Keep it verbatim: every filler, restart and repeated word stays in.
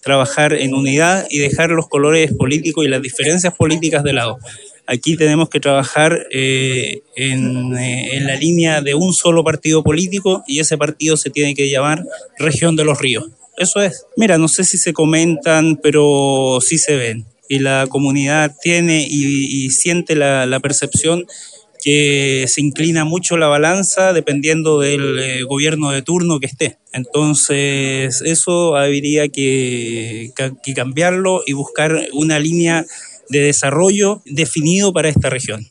trabajar en unidad y dejar los colores políticos y las diferencias políticas de lado. Aquí tenemos que trabajar eh, en, eh, en la línea de un solo partido político y ese partido se tiene que llamar Región de los Ríos. Eso es. Mira, no sé si se comentan, pero sí se ven. Y la comunidad tiene y, y siente la, la percepción que se inclina mucho la balanza dependiendo del eh, gobierno de turno que esté. Entonces, eso habría que, que cambiarlo y buscar una línea de desarrollo definido para esta región.